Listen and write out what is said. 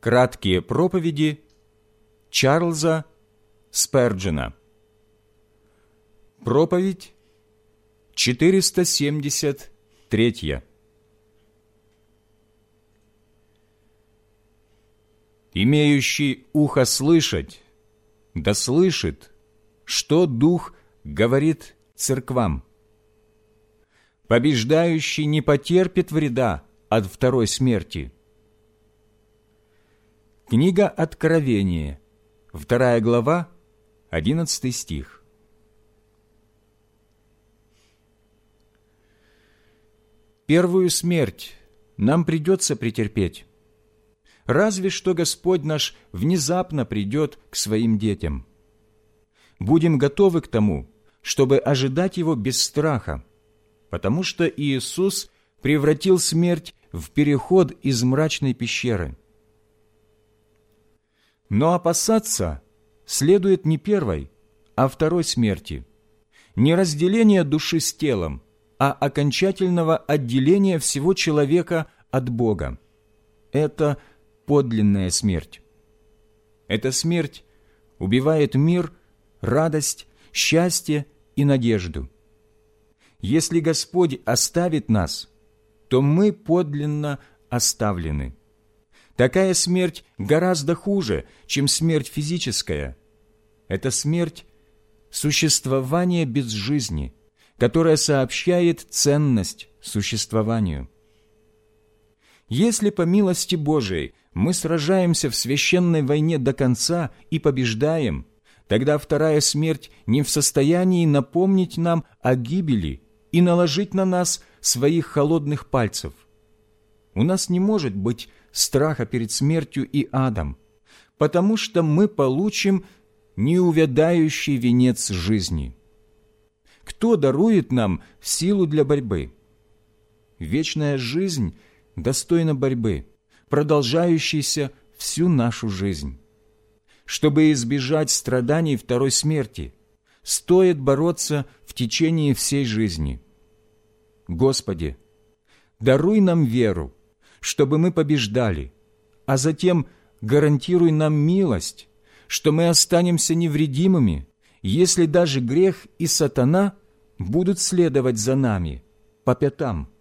Краткие проповеди Чарльза Сперджена. Проповедь 473. Имеющий ухо слышать, да слышит, что Дух говорит церквам. Побеждающий не потерпит вреда от второй смерти. Книга Откровения, 2 глава, 11 стих. Первую смерть нам придется претерпеть. Разве что Господь наш внезапно придет к своим детям. Будем готовы к тому, чтобы ожидать Его без страха, потому что Иисус превратил смерть в переход из мрачной пещеры. Но опасаться следует не первой, а второй смерти, не разделения души с телом, а окончательного отделения всего человека от Бога. Это подлинная смерть. Эта смерть убивает мир, радость, счастье и надежду. Если Господь оставит нас, то мы подлинно оставлены. Такая смерть гораздо хуже, чем смерть физическая. Это смерть существования без жизни, которая сообщает ценность существованию. Если по милости Божией мы сражаемся в священной войне до конца и побеждаем, тогда вторая смерть не в состоянии напомнить нам о гибели и наложить на нас своих холодных пальцев. У нас не может быть страха перед смертью и адом, потому что мы получим неувядающий венец жизни. Кто дарует нам силу для борьбы? Вечная жизнь достойна борьбы, продолжающейся всю нашу жизнь. Чтобы избежать страданий второй смерти, стоит бороться в течение всей жизни. Господи, даруй нам веру, чтобы мы побеждали, а затем гарантируй нам милость, что мы останемся невредимыми, если даже грех и сатана будут следовать за нами по пятам.